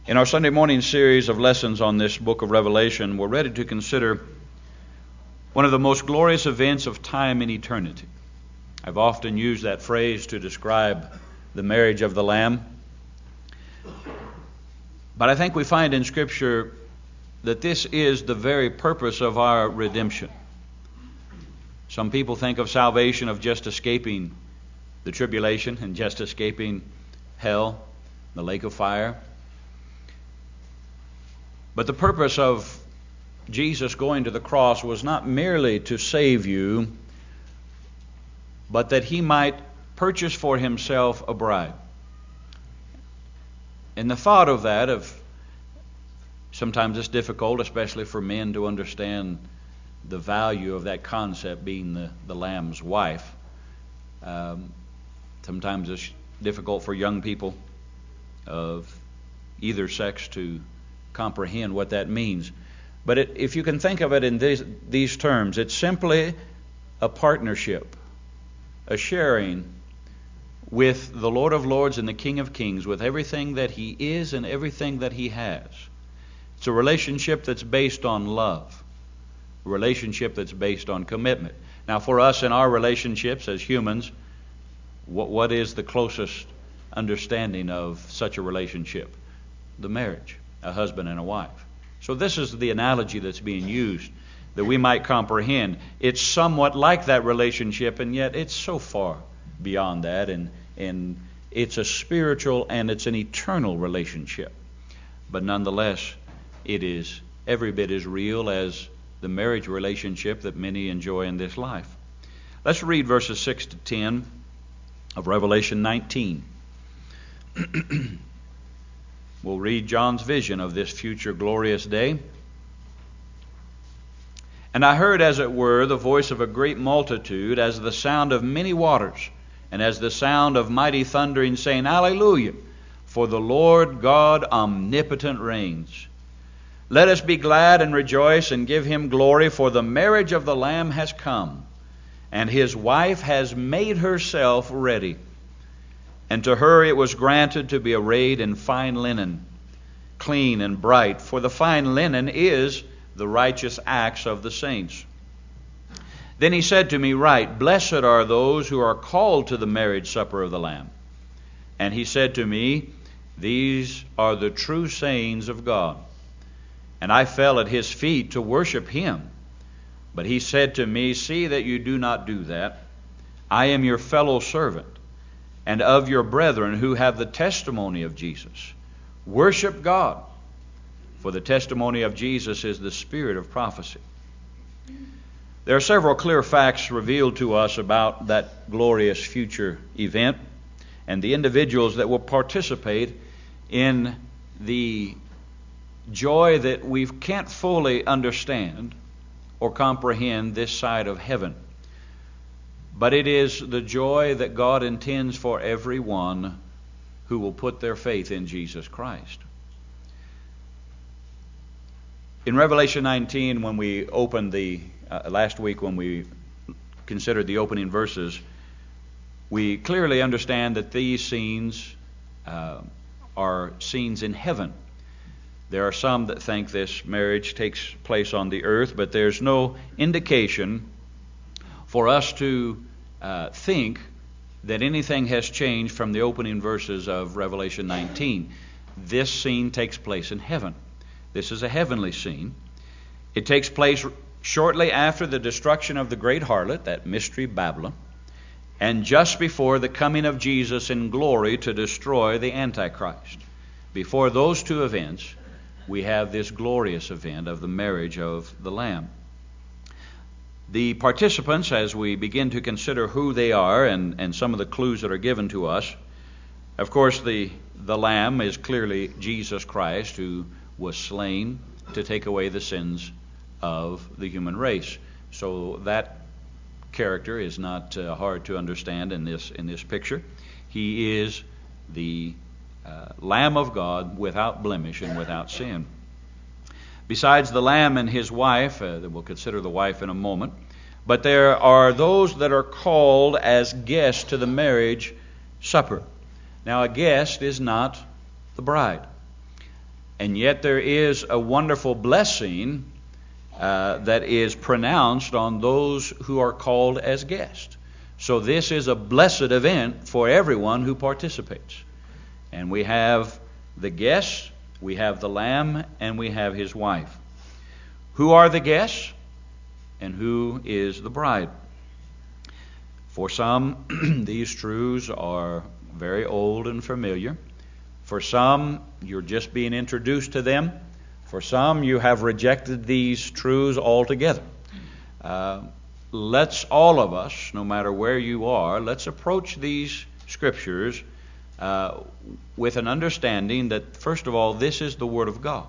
In our Sunday morning series of lessons on this book of Revelation, we're ready to consider one of the most glorious events of time and eternity. I've often used that phrase to describe the marriage of the Lamb. But I think we find in Scripture that this is the very purpose of our redemption. Some people think of salvation of just escaping the tribulation and just escaping hell, the lake of fire. But the purpose of Jesus going to the cross was not merely to save you, but that he might purchase for himself a bride. And the thought of that, sometimes it's difficult, especially for men, to understand the value of that concept, being the Lamb's wife. Sometimes it's difficult for young people of either sex to comprehend what that means. But if you can think of it in these terms, it's simply a partnership, a sharing with the Lord of Lords and the King of Kings, with everything that he is and everything that he has. It's a relationship that's based on love, a relationship that's based on commitment. Now, for us in our relationships as humans, what is the closest understanding of such a relationship? The marriage, a husband and a wife. So this is the analogy that's being used, that we might comprehend. It's somewhat like that relationship, and yet it's so far beyond that, and it's a spiritual and it's an eternal relationship. But nonetheless, it is every bit as real as the marriage relationship that many enjoy in this life. Let's read verses 6 to 10 of Revelation 19. We'll read John's vision of this future glorious day. And I heard, as it were, the voice of a great multitude, as the sound of many waters, and as the sound of mighty thundering, saying, Alleluia! For the Lord God omnipotent reigns. Let us be glad and rejoice and give him glory, for the marriage of the Lamb has come, and his wife has made herself ready. And to her it was granted to be arrayed in fine linen, clean and bright, for the fine linen is the righteous acts of the saints. Then he said to me, Write, Blessed are those who are called to the marriage supper of the Lamb. And he said to me, These are the true sayings of God. And I fell at his feet to worship him. But he said to me, See that you do not do that. I am your fellow servant, and of your brethren who have the testimony of Jesus. Worship God, for the testimony of Jesus is the spirit of prophecy. There are several clear facts revealed to us about that glorious future event and the individuals that will participate in the joy that we can't fully understand or comprehend this side of heaven. But it is the joy that God intends for everyone who will put their faith in Jesus Christ. In Revelation 19, when we opened last week when we considered the opening verses, we clearly understand that these scenes are scenes in heaven. There are some that think this marriage takes place on the earth, but there's no indication for us to think that anything has changed from the opening verses of Revelation 19. This scene takes place in heaven. This is a heavenly scene. It takes place shortly after the destruction of the great harlot, that mystery Babylon, and just before the coming of Jesus in glory to destroy the Antichrist. Before those two events, we have this glorious event of the marriage of the Lamb. The participants, as we begin to consider who they are and some of the clues that are given to us, of course, the Lamb is clearly Jesus Christ, who was slain to take away the sins of the human race. So that character is not hard to understand in this picture. He is the Lamb of God without blemish and without sin. Besides the Lamb and his wife, we'll consider the wife in a moment, but there are those that are called as guests to the marriage supper. Now, a guest is not the bride. And yet there is a wonderful blessing that is pronounced on those who are called as guests. So this is a blessed event for everyone who participates. And we have the guests, we have the Lamb, and we have his wife. Who are the guests? And who is the bride? For some, these truths are very old and familiar. For some, you're just being introduced to them. For some, you have rejected these truths altogether. Let's all of us, no matter where you are, let's approach these scriptures with an understanding that, first of all, this is the Word of God.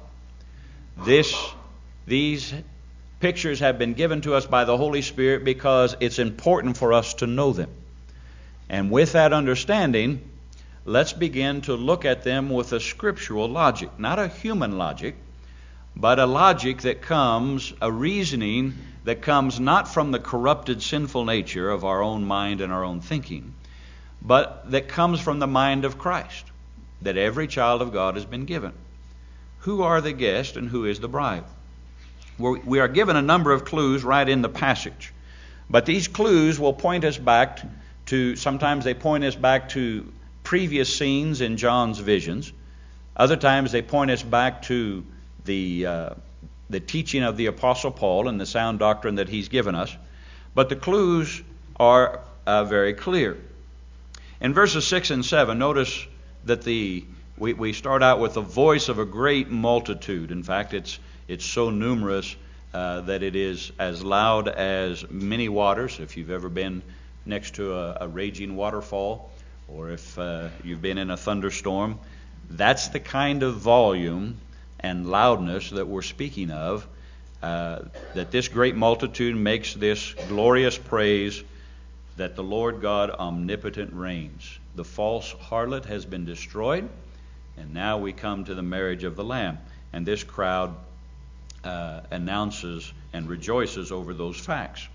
These pictures have been given to us by the Holy Spirit because it's important for us to know them. And with that understanding, let's begin to look at them with a scriptural logic, not a human logic, but a logic that comes, a reasoning that comes not from the corrupted sinful nature of our own mind and our own thinking, but that comes from the mind of Christ, that every child of God has been given. Who are the guests and who is the bride? We are given a number of clues right in the passage, but these clues will point us back to, sometimes they point us back to previous scenes in John's visions. Other times they point us back to the teaching of the Apostle Paul and the sound doctrine that he's given us. But the clues are very clear. In verses 6 and 7, notice that we start out with the voice of a great multitude. In fact, it's so numerous that it is as loud as many waters. If you've ever been next to a raging waterfall, or if you've been in a thunderstorm, that's the kind of volume and loudness that we're speaking of, that this great multitude makes this glorious praise that the Lord God omnipotent reigns. The false harlot has been destroyed, and now we come to the marriage of the Lamb. And this crowd announces and rejoices over those facts.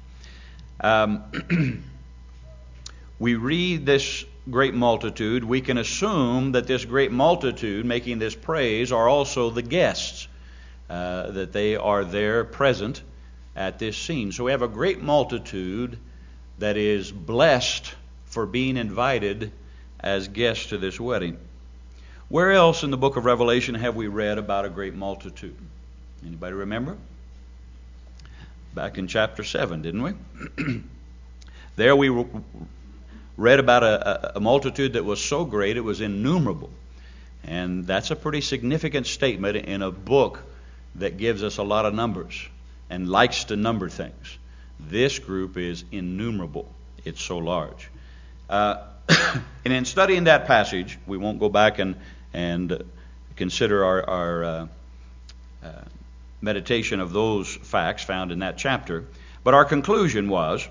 We read this great multitude. We can assume that this great multitude making this praise are also the guests, that they are there present at this scene. So we have a great multitude that is blessed for being invited as guests to this wedding. Where else in the book of Revelation have we read about a great multitude? Anybody remember? Back in chapter 7, didn't we? There we read about a multitude that was so great it was innumerable. And that's a pretty significant statement in a book that gives us a lot of numbers and likes to number things. This group is innumerable. It's so large. And in studying that passage, we won't go back and consider our meditation of those facts found in that chapter. But our conclusion was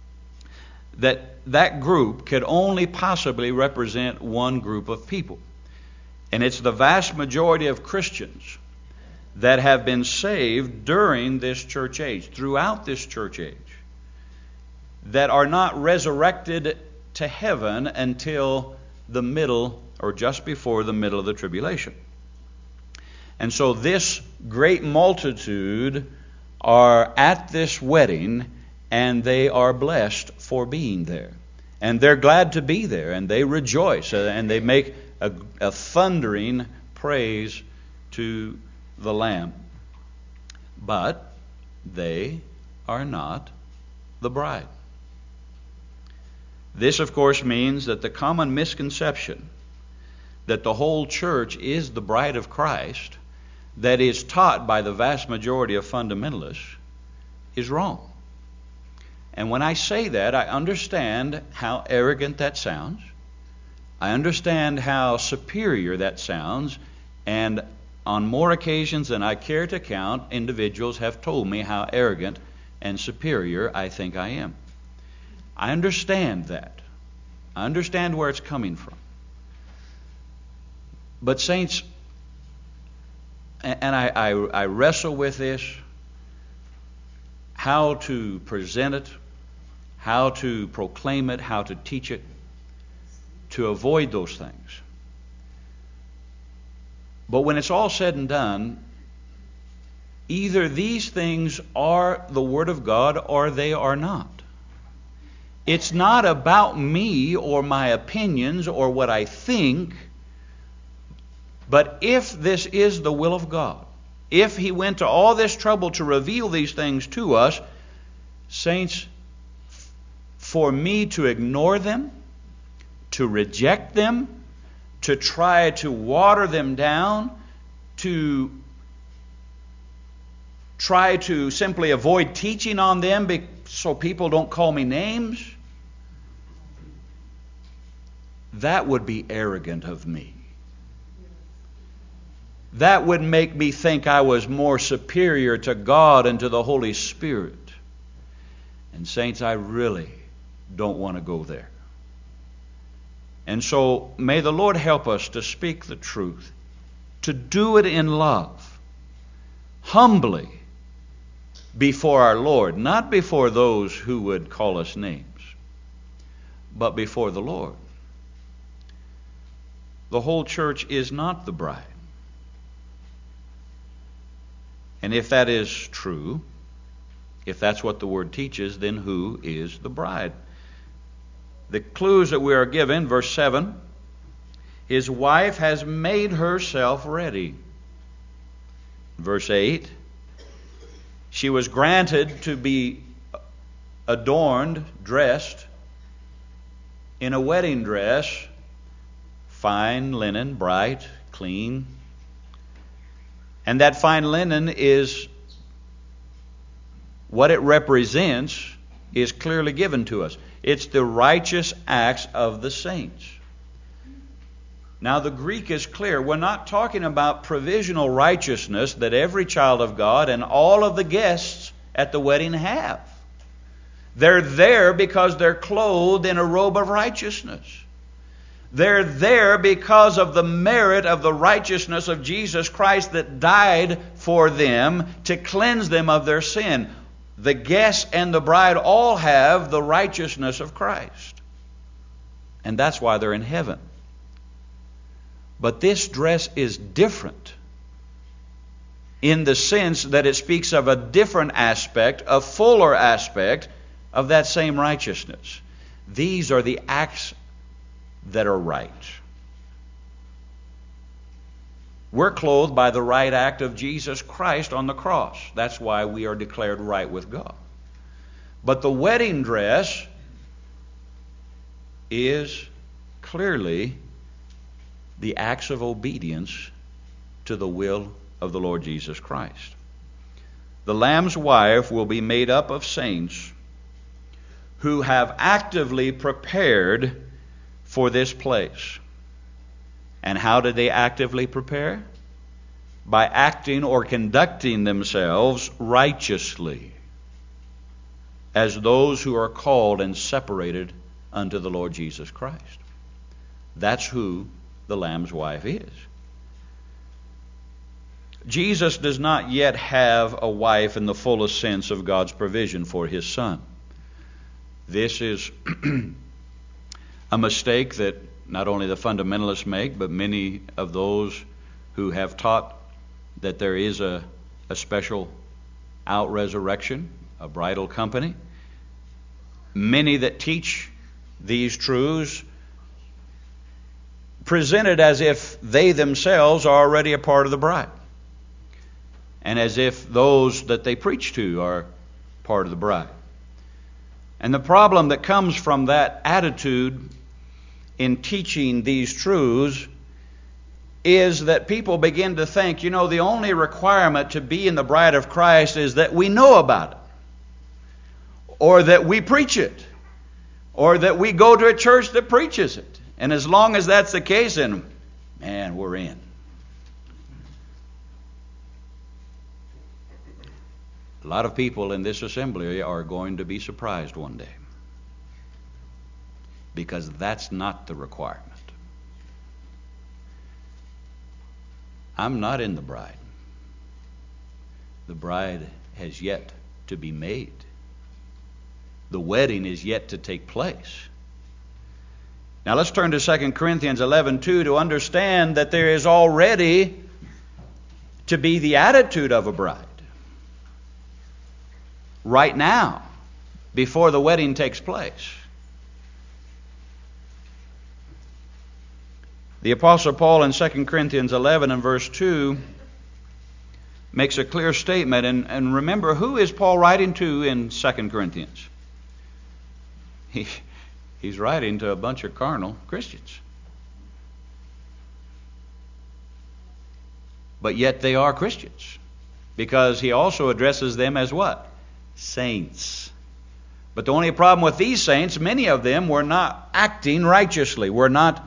that group could only possibly represent one group of people. And it's the vast majority of Christians that have been saved during this church age, throughout this church age, that are not resurrected to heaven until the middle or just before the middle of the tribulation. And so this great multitude are at this wedding, and they are blessed for being there. And they're glad to be there, and they rejoice, and they make a thundering praise to the Lamb. But they are not the bride. This, of course, means that the common misconception that the whole church is the bride of Christ, that is taught by the vast majority of fundamentalists, is wrong. And when I say that, I understand how arrogant that sounds. I understand how superior that sounds. And on more occasions than I care to count, individuals have told me how arrogant and superior I think I am. I understand that. I understand where it's coming from. But saints, and I wrestle with this, how to present it, how to proclaim it, how to teach it, to avoid those things. But when it's all said and done, either these things are the Word of God or they are not. It's not about me or my opinions or what I think, but if this is the will of God, if He went to all this trouble to reveal these things to us, saints, for me to ignore them, to reject them, to try to water them down, to try to simply avoid teaching on them so people don't call me names, that would be arrogant of me. That would make me think I was more superior to God and to the Holy Spirit. And saints, I really don't want to go there. And so may the Lord help us to speak the truth, to do it in love, humbly before our Lord, not before those who would call us names, but before the Lord. The whole church is not the bride. And if that is true, if that's what the Word teaches, then who is the bride? The clues that we are given, verse 7, His wife has made herself ready. Verse 8, she was granted to be adorned, dressed in a wedding dress, fine linen, bright, clean. And that fine linen is what it represents is clearly given to us. It's the righteous acts of the saints. Now the Greek is clear. We're not talking about provisional righteousness that every child of God and all of the guests at the wedding have. They're there because they're clothed in a robe of righteousness. They're there because of the merit of the righteousness of Jesus Christ that died for them to cleanse them of their sin. The guests and the bride all have the righteousness of Christ. And that's why they're in heaven. But this dress is different in the sense that it speaks of a different aspect, a fuller aspect of that same righteousness. These are the acts that are right. We're clothed by the right act of Jesus Christ on the cross. That's why we are declared right with God. But the wedding dress is clearly the acts of obedience to the will of the Lord Jesus Christ. The Lamb's wife will be made up of saints who have actively prepared for this place. And how did they actively prepare? By acting or conducting themselves righteously as those who are called and separated unto the Lord Jesus Christ. That's who the Lamb's wife is. Jesus does not yet have a wife in the fullest sense of God's provision for His Son. This is a mistake that not only the fundamentalists make, but many of those who have taught that there is a special out-resurrection, a bridal company. Many that teach these truths present it as if they themselves are already a part of the bride, and as if those that they preach to are part of the bride. And the problem that comes from that attitude in teaching these truths is that people begin to think, the only requirement to be in the bride of Christ is that we know about it, or that we preach it, or that we go to a church that preaches it. And as long as that's the case, then, man, we're in. A lot of people in this assembly are going to be surprised one day, because that's not the requirement. I'm not in the bride. The bride has yet to be made. The wedding is yet to take place. Now let's turn to 2 Corinthians 11:2 to understand that there is already to be the attitude of a bride right now, before the wedding takes place. The Apostle Paul in 2 Corinthians 11 and verse 2 makes a clear statement. And remember, who is Paul writing to in 2 Corinthians? He's writing to a bunch of carnal Christians. But yet they are Christians, because he also addresses them as what? Saints. But the only problem with these saints, many of them were not acting righteously, were not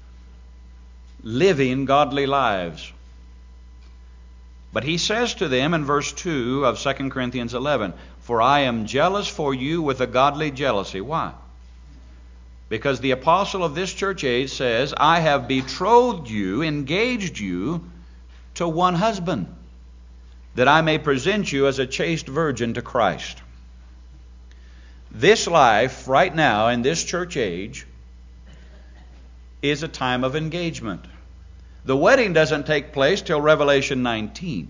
living godly lives. But he says to them in verse 2 of 2 Corinthians 11, "For I am jealous for you with a godly jealousy." Why? Because the apostle of this church age says, "I have betrothed you, engaged you to one husband, that I may present you as a chaste virgin to Christ." This life right now in this church age is a time of engagement. The wedding doesn't take place till Revelation 19.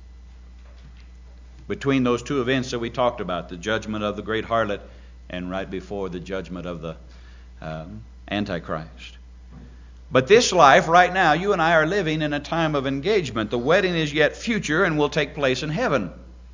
Between those two events that we talked about, the judgment of the great harlot and right before the judgment of the Antichrist. But this life right now, you and I are living in a time of engagement. The wedding is yet future and will take place in heaven.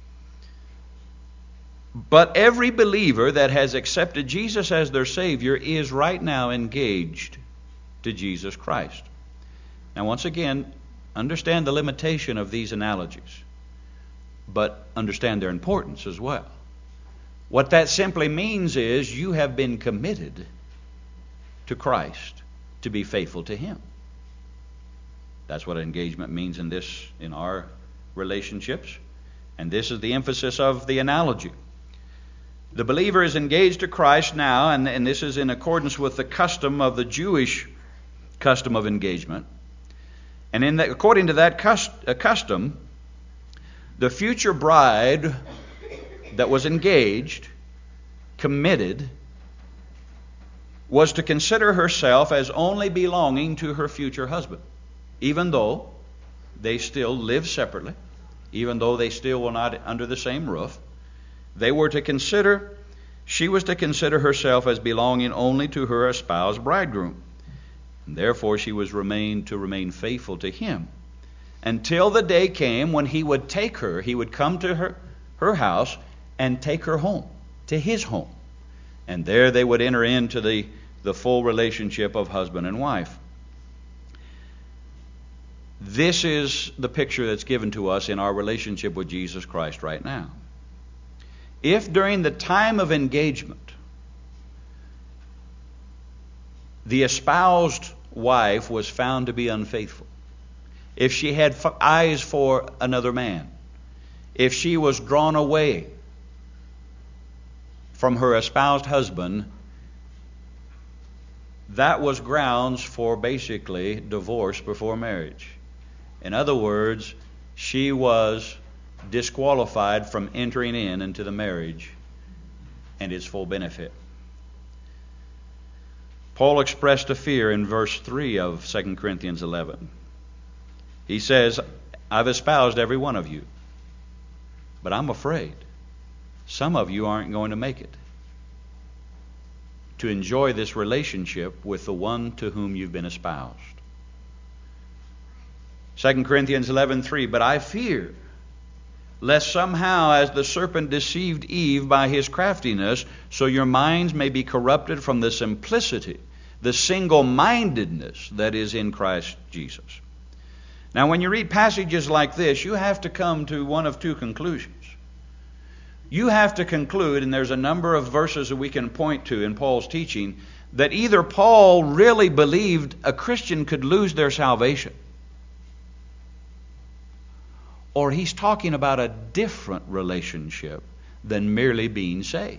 But every believer that has accepted Jesus as their Savior is right now engaged to Jesus Christ. Now, once again, understand the limitation of these analogies, but understand their importance as well. What that simply means is you have been committed to Christ to be faithful to Him. That's what engagement means in our relationships. And this is the emphasis of the analogy. The believer is engaged to Christ now, and this is in accordance with the custom of the Jewish custom of engagement. And according to that custom, the future bride that was engaged, committed, was to consider herself as only belonging to her future husband, even though they still live separately, even though they still were not under the same roof. She was to consider herself as belonging only to her espoused bridegroom. And therefore she was to remain faithful to him until the day came when he would take her, he would come to her house and take her home, to his home. And there they would enter into the full relationship of husband and wife. This is the picture that's given to us in our relationship with Jesus Christ right now. If during the time of engagement the espoused wife was found to be unfaithful, if she had eyes for another man, if she was drawn away from her espoused husband, that was grounds for basically divorce before marriage. In other words, she was disqualified from entering into the marriage and its full benefit. Paul expressed a fear in verse 3 of 2 Corinthians 11. He says, "I've espoused every one of you, but I'm afraid some of you aren't going to make it to enjoy this relationship with the one to whom you've been espoused." 2 Corinthians 11:3, "But I fear lest somehow as the serpent deceived Eve by his craftiness, so your minds may be corrupted from the simplicity, the single-mindedness that is in Christ Jesus." Now, when you read passages like this, you have to come to one of two conclusions. You have to conclude, and there's a number of verses that we can point to in Paul's teaching, that either Paul really believed a Christian could lose their salvation, or he's talking about a different relationship than merely being saved.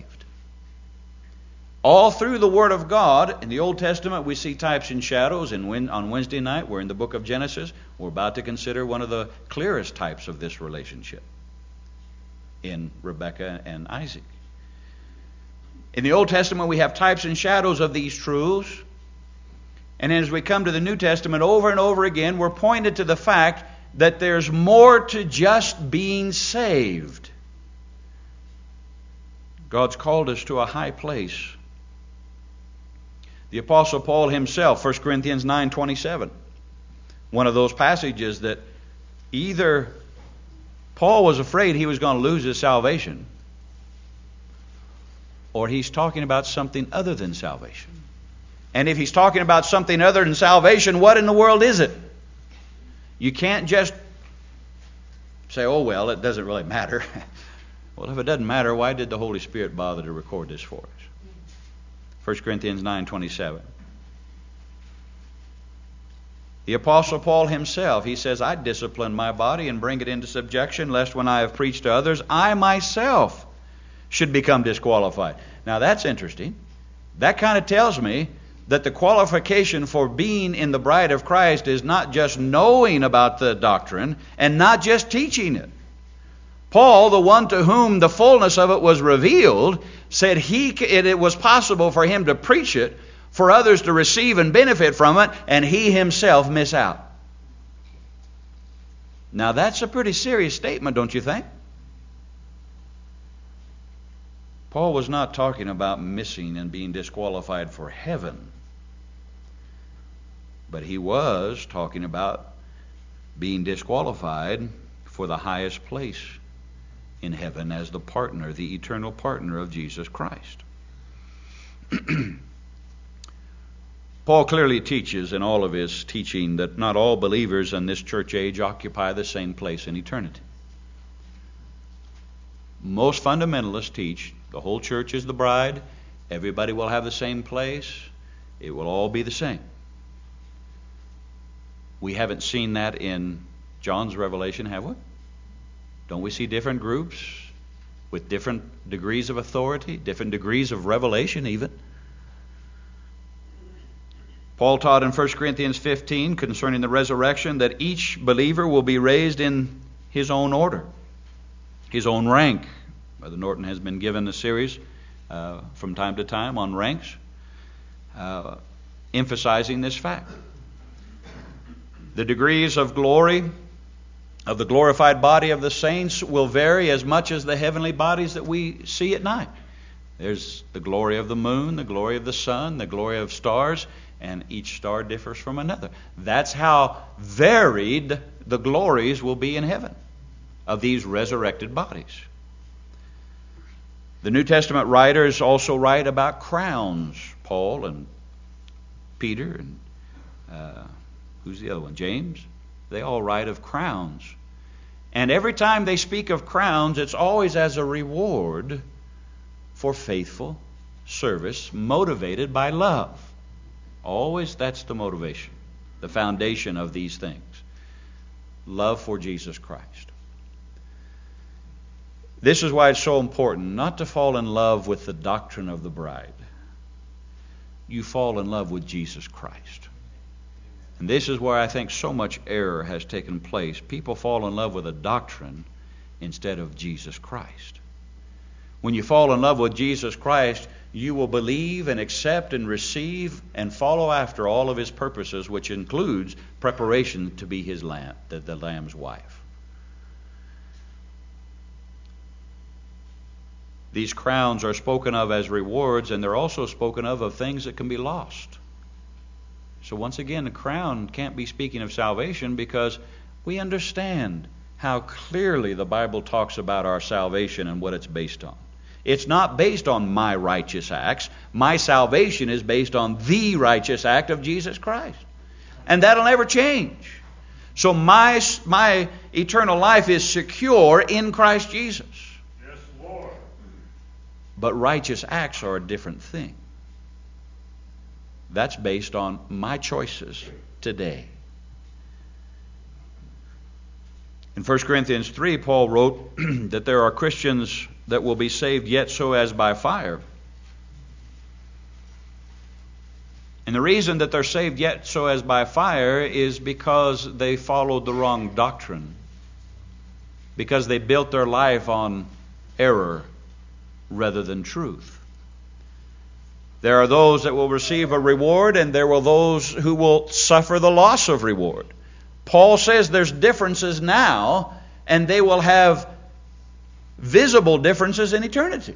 All through the Word of God, in the Old Testament, we see types and shadows. On Wednesday night, we're in the book of Genesis. We're about to consider one of the clearest types of this relationship in Rebekah and Isaac. In the Old Testament, we have types and shadows of these truths. And as we come to the New Testament, over and over again, we're pointed to the fact that there's more to just being saved. God's called us to a high place. The Apostle Paul himself, 1 Corinthians 9:27, one of those passages that either Paul was afraid he was going to lose his salvation, or he's talking about something other than salvation. And if he's talking about something other than salvation, what in the world is it? You can't just say, oh, well, it doesn't really matter. Well, if it doesn't matter, why did the Holy Spirit bother to record this for us? 1 Corinthians 9:27. The Apostle Paul himself, he says, I discipline my body and bring it into subjection, lest when I have preached to others, I myself should become disqualified. Now that's interesting. That kind of tells me that the qualification for being in the bride of Christ is not just knowing about the doctrine and not just teaching it. Paul, the one to whom the fullness of it was revealed, said it was possible for him to preach it, for others to receive and benefit from it, and he himself miss out. Now that's a pretty serious statement, don't you think? Paul was not talking about missing and being disqualified for heaven. But he was talking about being disqualified for the highest place in heaven as the partner, the eternal partner of Jesus Christ. Paul clearly teaches in all of his teaching that not all believers in this church age occupy the same place in eternity. Most fundamentalists teach the whole church is the bride, everybody will have the same place, it will all be the same. We haven't seen that in John's revelation, have we? Don't we see different groups with different degrees of authority, different degrees of revelation even? Paul taught in 1 Corinthians 15 concerning the resurrection that each believer will be raised in his own order, his own rank. Brother Norton has been given a series from time to time on ranks, emphasizing this fact. The degrees of glory of the glorified body of the saints will vary as much as the heavenly bodies that we see at night. There's the glory of the moon, the glory of the sun, the glory of stars, and each star differs from another. That's how varied the glories will be in heaven of these resurrected bodies. The New Testament writers also write about crowns. Paul and Peter and who's the other one? James. They all write of crowns. And every time they speak of crowns, it's always as a reward for faithful service motivated by love. Always that's the motivation, the foundation of these things. Love for Jesus Christ. This is why it's so important not to fall in love with the doctrine of the bride. You fall in love with Jesus Christ. And this is where I think so much error has taken place. People fall in love with a doctrine instead of Jesus Christ. When you fall in love with Jesus Christ, you will believe and accept and receive and follow after all of His purposes, which includes preparation to be His lamb, the Lamb's wife. These crowns are spoken of as rewards, and they're also spoken of things that can be lost. So once again, the crown can't be speaking of salvation because we understand how clearly the Bible talks about our salvation and what it's based on. It's not based on my righteous acts. My salvation is based on the righteous act of Jesus Christ. And that'll never change. So my eternal life is secure in Christ Jesus. Yes, Lord. But righteous acts are a different thing. That's based on my choices today. In 1 Corinthians 3, Paul wrote that there are Christians that will be saved yet so as by fire. And the reason that they're saved yet so as by fire is because they followed the wrong doctrine. Because they built their life on error rather than truth. There are those that will receive a reward, and there will those who will suffer the loss of reward. Paul says there's differences now, and they will have visible differences in eternity.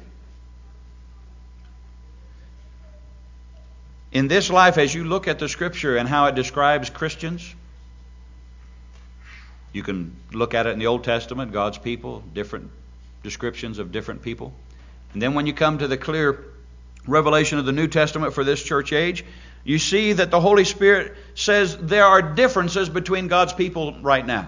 In this life, as you look at the Scripture and how it describes Christians, you can look at it in the Old Testament, God's people, different descriptions of different people. And then when you come to the clear revelation of the New Testament for this church age, you see that the Holy Spirit says there are differences between God's people right now.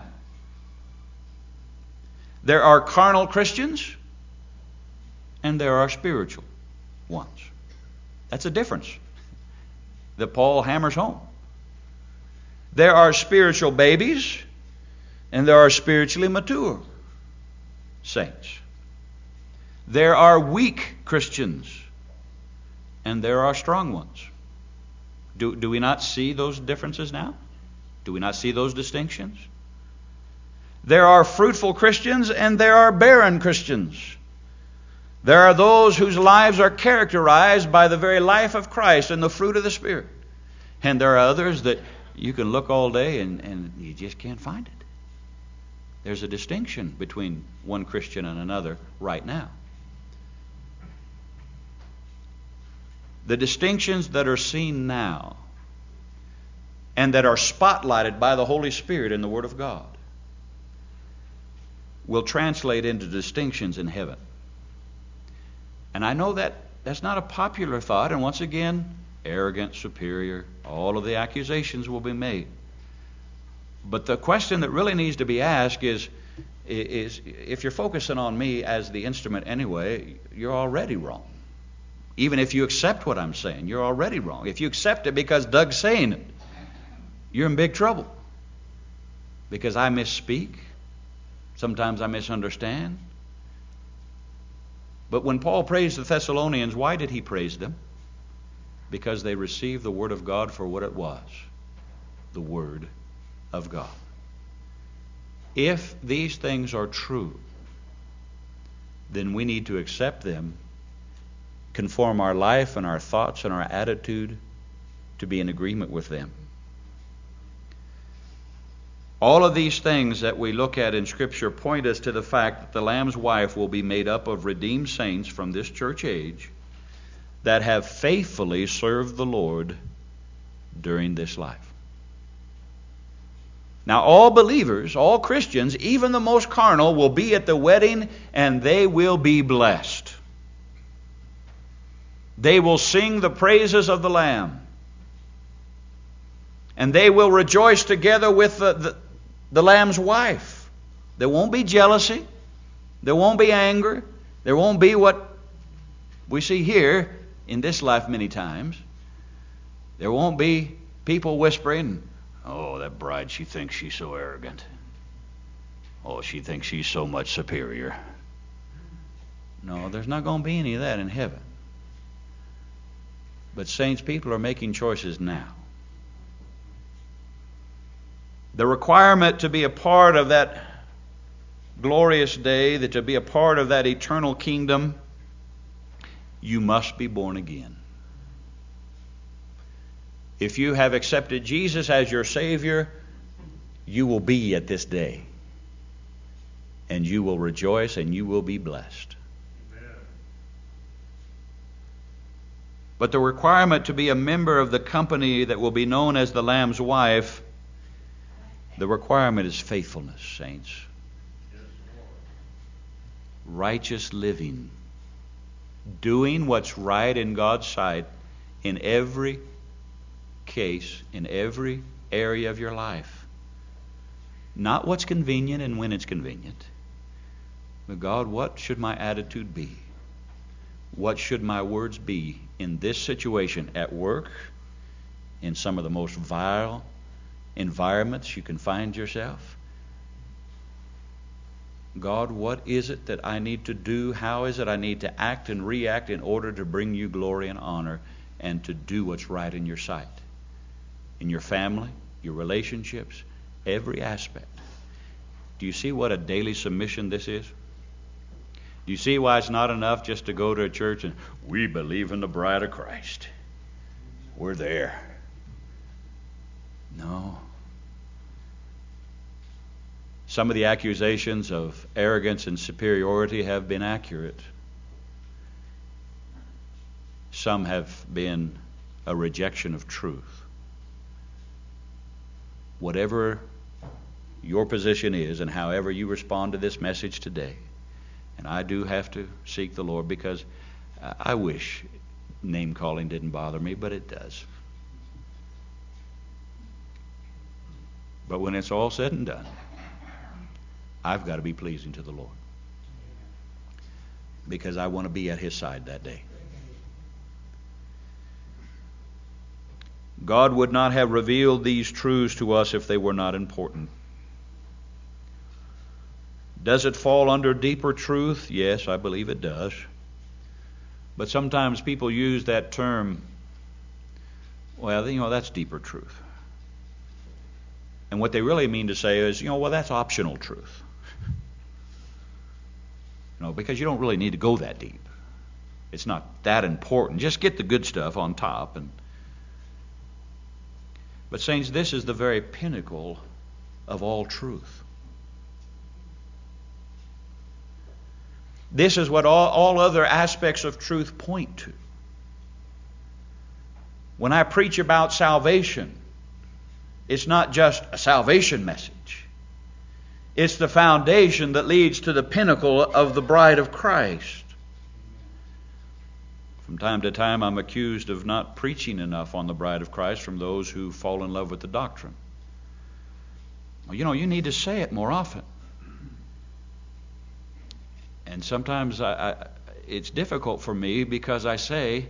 There are carnal Christians and there are spiritual ones. That's a difference that Paul hammers home. There are spiritual babies and there are spiritually mature saints. There are weak Christians and there are strong ones. Do we not see those differences now? Do we not see those distinctions? There are fruitful Christians and there are barren Christians. There are those whose lives are characterized by the very life of Christ and the fruit of the Spirit. And there are others that you can look all day and you just can't find it. There's a distinction between one Christian and another right now. The distinctions that are seen now and that are spotlighted by the Holy Spirit in the Word of God will translate into distinctions in heaven. And I know that that's not a popular thought, and once again, arrogant, superior, all of the accusations will be made. But the question that really needs to be asked is if you're focusing on me as the instrument anyway, you're already wrong. Even if you accept what I'm saying, you're already wrong. If you accept it because Doug's saying it, you're in big trouble. Because I misspeak. Sometimes I misunderstand. But when Paul praised the Thessalonians, why did he praise them? Because they received the Word of God for what it was. The Word of God. If these things are true, then we need to accept them, conform our life and our thoughts and our attitude to be in agreement with them. All of these things that we look at in Scripture point us to the fact that the Lamb's wife will be made up of redeemed saints from this church age that have faithfully served the Lord during this life. Now, all believers, all Christians, even the most carnal, will be at the wedding and they will be blessed. They will sing the praises of the Lamb. And they will rejoice together with the Lamb's wife. There won't be jealousy. There won't be anger. There won't be what we see here in this life many times. There won't be people whispering, "Oh, that bride, she thinks she's so arrogant. Oh, she thinks she's so much superior." No, there's not going to be any of that in heaven. But saints, people are making choices now. The requirement to be a part of that glorious day, that to be a part of that eternal kingdom, you must be born again. If you have accepted Jesus as your Savior, you will be at this day. And you will rejoice and you will be blessed. Amen. But the requirement to be a member of the company that will be known as the Lamb's wife, the requirement is faithfulness, saints. Righteous living. Doing what's right in God's sight in every case, in every area of your life. Not what's convenient and when it's convenient. But God, what should my attitude be? What should my words be in this situation at work, in some of the most vile environments you can find yourself? God, what is it that I need to do? How is it I need to act and react in order to bring you glory and honor and to do what's right in your sight? In your family, your relationships, every aspect. Do you see what a daily submission this is? Do you see why it's not enough just to go to a church and we believe in the bride of Christ? We're there. No. Some of the accusations of arrogance and superiority have been accurate. Some have been a rejection of truth. Whatever your position is and however you respond to this message today, and I do have to seek the Lord because I wish name calling didn't bother me, but it does. But when it's all said and done, I've got to be pleasing to the Lord because I want to be at His side that day. God would not have revealed these truths to us if they were not important. Does it fall under deeper truth? Yes, I believe it does. But sometimes people use that term, well, that's deeper truth. And what they really mean to say is, well, that's optional truth. Because you don't really need to go that deep. It's not that important. Just get the good stuff on top. But saints, this is the very pinnacle of all truth. This is what all other aspects of truth point to. When I preach about salvation, it's not just a salvation message. It's the foundation that leads to the pinnacle of the bride of Christ. From time to time, I'm accused of not preaching enough on the bride of Christ from those who fall in love with the doctrine. Well, you need to say it more often. And sometimes it's difficult for me because I say,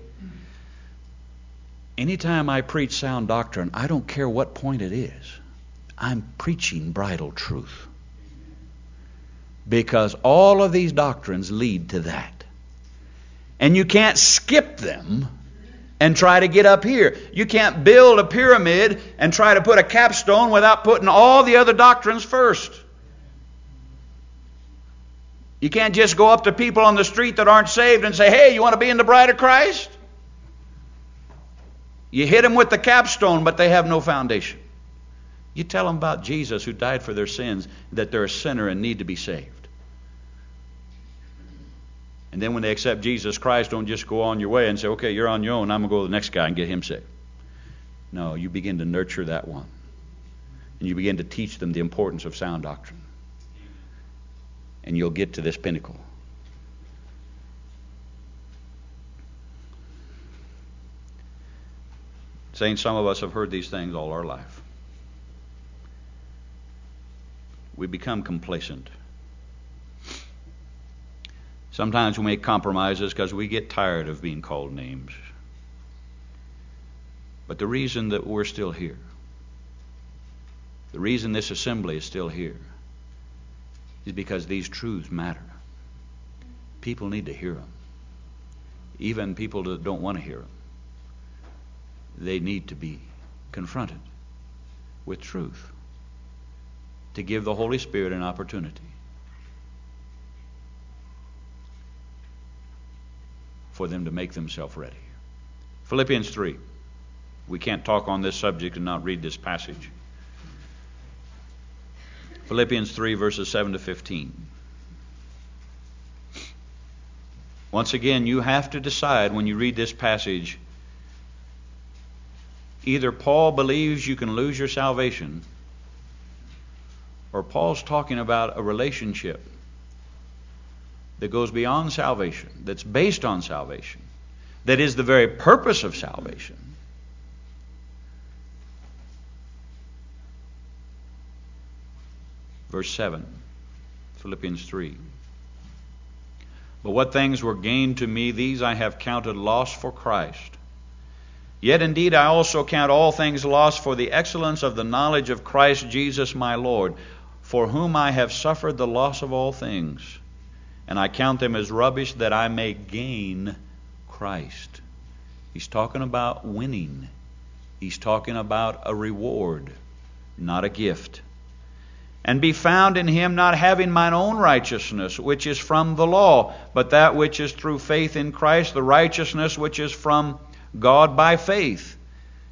anytime I preach sound doctrine, I don't care what point it is, I'm preaching bridal truth. Because all of these doctrines lead to that. And you can't skip them and try to get up here. You can't build a pyramid and try to put a capstone without putting all the other doctrines first. You can't just go up to people on the street that aren't saved and say, hey, you want to be in the bride of Christ? You hit them with the capstone, but they have no foundation. You tell them about Jesus who died for their sins, that they're a sinner and need to be saved. And then when they accept Jesus Christ, don't just go on your way and say, okay, you're on your own, I'm going to go to the next guy and get him saved. No, you begin to nurture that one. And you begin to teach them the importance of sound doctrine. And you'll get to this pinnacle. Saints, some of us have heard these things all our life. We become complacent. Sometimes we make compromises because we get tired of being called names. But the reason that we're still here, the reason this assembly is still here, is because these truths matter. People need to hear them. Even people that don't want to hear them. They need to be confronted with truth to give the Holy Spirit an opportunity for them to make themselves ready. Philippians 3. We can't talk on this subject and not read this passage. Philippians 3, verses 7 to 15. Once again, you have to decide when you read this passage, either Paul believes you can lose your salvation, or Paul's talking about a relationship that goes beyond salvation, that's based on salvation, that is the very purpose of salvation. Verse 7, Philippians 3. But what things were gained to me, these I have counted loss for Christ. Yet indeed I also count all things lost for the excellence of the knowledge of Christ Jesus my Lord, for whom I have suffered the loss of all things, and I count them as rubbish that I may gain Christ. He's talking about winning. He's talking about a reward, not a gift. And be found in Him, not having mine own righteousness, which is from the law, but that which is through faith in Christ, the righteousness which is from God by faith.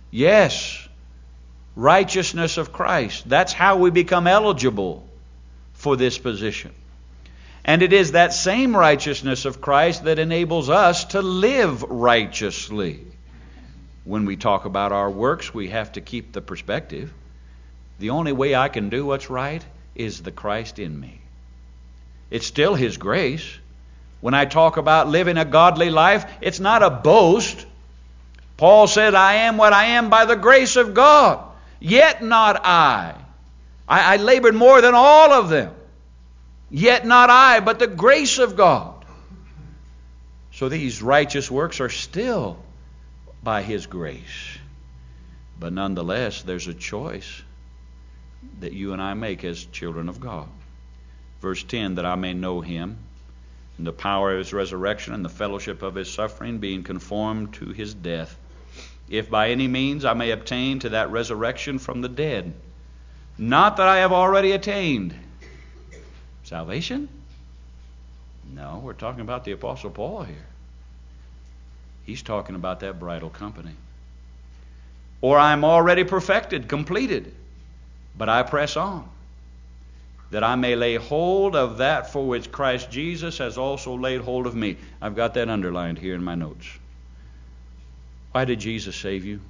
Yes, righteousness of Christ. That's how we become eligible for this position. And it is that same righteousness of Christ that enables us to live righteously. When we talk about our works, we have to keep the perspective. The only way I can do what's right is the Christ in me. It's still His grace. When I talk about living a godly life, it's not a boast. Paul said, I am what I am by the grace of God. Yet not I. I labored more than all of them. Yet not I, but the grace of God. So these righteous works are still by His grace. But nonetheless, there's a choice that you and I make as children of God. Verse 10, that I may know Him, and the power of His resurrection, and the fellowship of His suffering, being conformed to His death, if by any means I may obtain to that resurrection from the dead. Not that I have already attained. Salvation? No, we're talking about the Apostle Paul here. He's talking about that bridal company. Or I'm already perfected, completed, but I press on, that I may lay hold of that for which Christ Jesus has also laid hold of me. I've got that underlined here in my notes. Why did Jesus save you?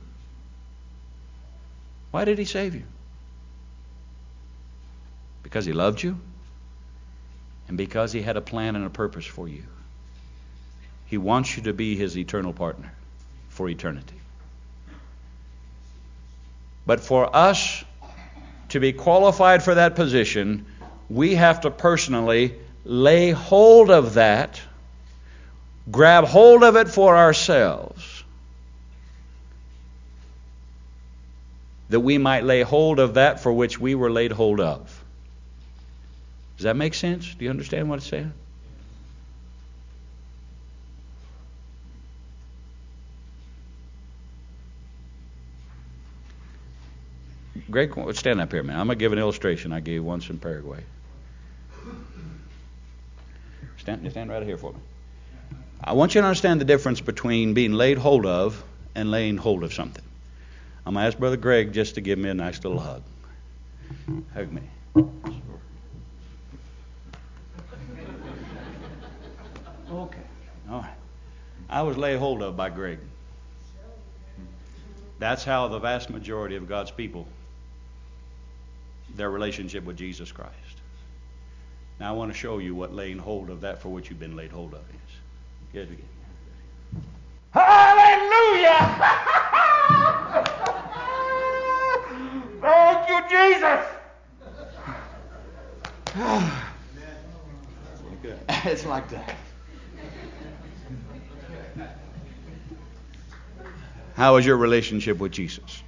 Why did He save you? Because He loved you? And because He had a plan and a purpose for you. He wants you to be His eternal partner for eternity. But for us to be qualified for that position, we have to personally lay hold of that, grab hold of it for ourselves, that we might lay hold of that for which we were laid hold of. Does that make sense? Do you understand what it's saying? Greg, stand up here, man. I'm going to give an illustration I gave once in Paraguay. Stand right here for me. I want you to understand the difference between being laid hold of and laying hold of something. I'm going to ask Brother Greg just to give me a nice little hug. Hug me. Okay. All right. I was laid hold of by Greg. That's how the vast majority of God's people, their relationship with Jesus Christ. Now I want to show you what laying hold of that for which you've been laid hold of is. Get it again. Hallelujah! Thank you, Jesus! It's like that. How is your relationship with Jesus?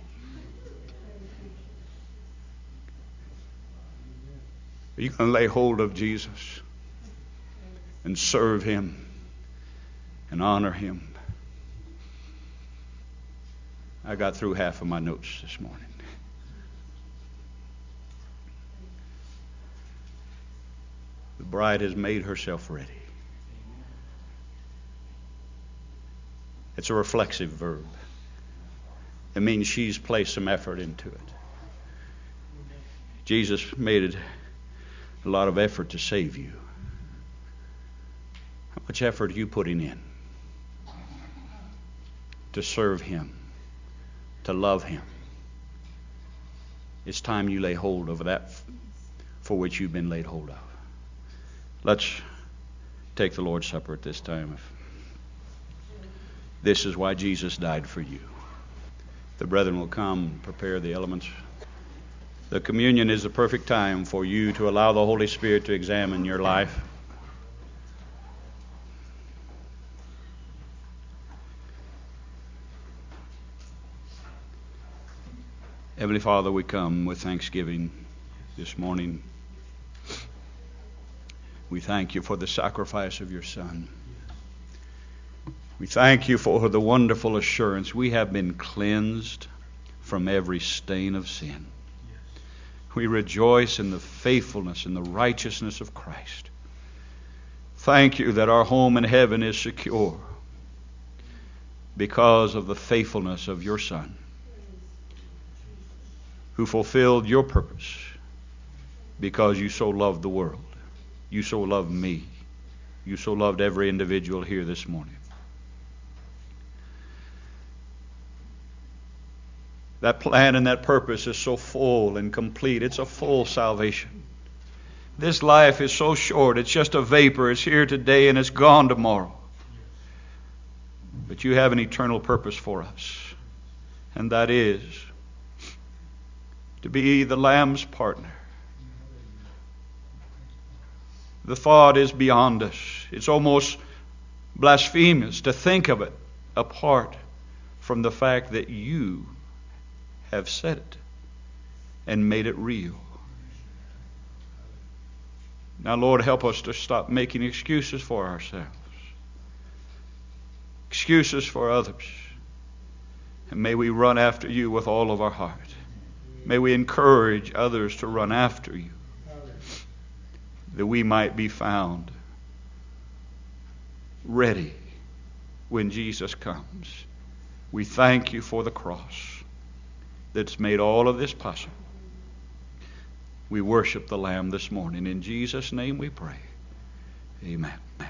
Are you going to lay hold of Jesus and serve Him and honor Him? I got through half of my notes this morning. The bride has made herself ready. It's a reflexive verb. It means she's placed some effort into it. Jesus made a lot of effort to save you. How much effort are you putting in to serve Him, to love Him? It's time you lay hold of that for which you've been laid hold of. Let's take the Lord's Supper at this time. This is why Jesus died for you. The brethren will come and prepare the elements. The communion is the perfect time for you to allow the Holy Spirit to examine your life. Heavenly Father, we come with thanksgiving this morning. We thank You for the sacrifice of Your Son. We thank You for the wonderful assurance we have been cleansed from every stain of sin. We rejoice in the faithfulness and the righteousness of Christ. Thank You that our home in heaven is secure because of the faithfulness of Your Son, who fulfilled Your purpose because you so loved the world. You so loved me. You so loved every individual here this morning. That plan and that purpose is so full and complete. It's a full salvation. This life is so short. It's just a vapor. It's here today and it's gone tomorrow. But you have an eternal purpose for us. And that is to be the Lamb's partner. The thought is beyond us. It's almost blasphemous to think of it apart from the fact that you have said it and made it real. Now, Lord, help us to stop making excuses for ourselves, excuses for others, and may we run after you with all of our heart. May we encourage others to run after you, that we might be found ready when Jesus comes. We thank you for the cross that's made all of this possible. We worship the Lamb this morning. In Jesus' name we pray. Amen.